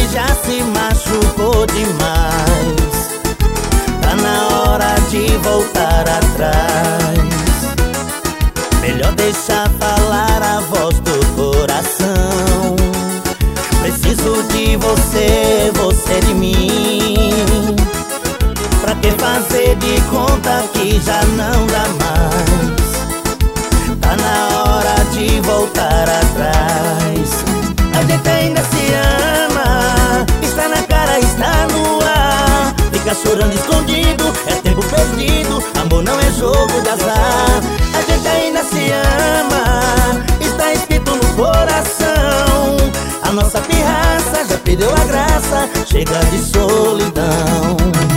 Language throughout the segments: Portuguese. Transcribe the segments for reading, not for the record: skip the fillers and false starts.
já se machucou demais. Tá na hora de voltar atrás. Melhor deixar falar a voz do coração. Preciso de você, você de mim. Pra que fazer de conta que já não dá mais? Tá na hora de voltar atrás. A gente ainda se ama, está na cara, está no ar. Fica chorando escondido, é tempo perdido. Amor não é jogo de azar. A gente ainda se ama, está escrito no coração. A nossa pirraça já perdeu a graça, chega de solidão.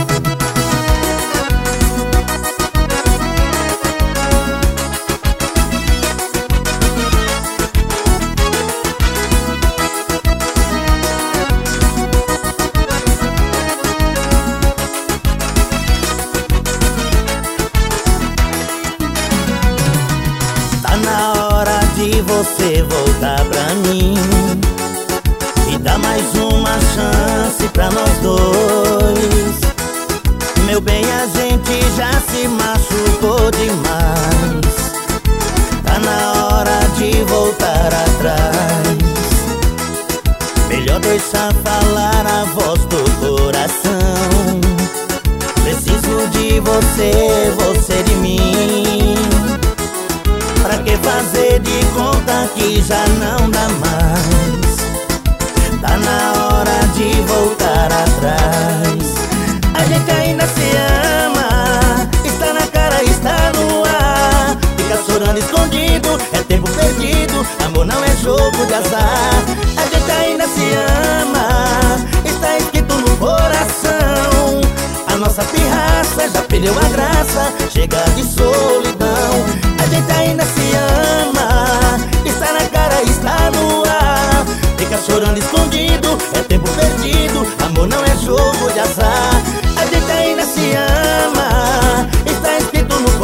Tá na hora de você voltar pra mim e dar mais uma chance pra nós dois. Meu bem, a gente já se machucou demais. Tá na hora de voltar atrás. Melhor deixar falar a voz do coração. Preciso de você, você de mim. Pra que fazer de conta que já não dá mais? Tá na hora de voltar atrás. A gente ainda se ama, está na cara, está no ar. Fica chorando escondido, é tempo perdido. Amor não é jogo de azar. A gente ainda se ama, está escrito no coração. A nossa pirraça já perdeu a graça, chega de solidão. A gente ainda se ama, está na cara, está no ar. Fica chorando escondido, é tempo perdido. Amor não é jogo de azar. A gente ainda se ama, está escrito no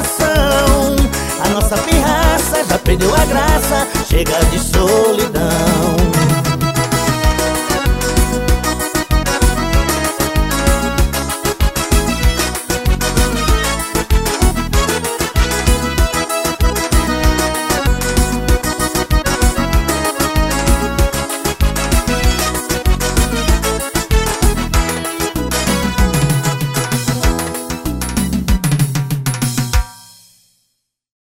coração. A nossa pirraça já perdeu a graça, chega de solidão.